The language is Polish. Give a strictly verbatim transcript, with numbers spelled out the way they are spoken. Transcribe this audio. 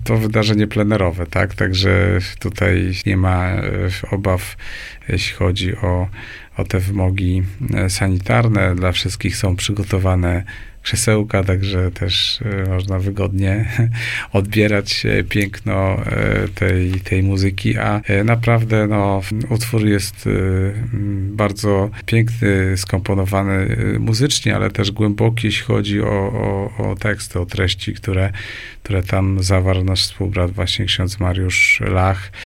to wydarzenie plenerowe, tak? Także tutaj nie ma obaw, jeśli chodzi o, o te wymogi sanitarne. Dla wszystkich są przygotowane krzesełka, także też można wygodnie odbierać piękno tej, tej muzyki, a naprawdę no, utwór jest bardzo piękny, skomponowany muzycznie, ale też głęboki, jeśli chodzi o, o, o teksty, o treści, które, które tam zawarł nasz współbrat, właśnie ksiądz Mariusz Lach.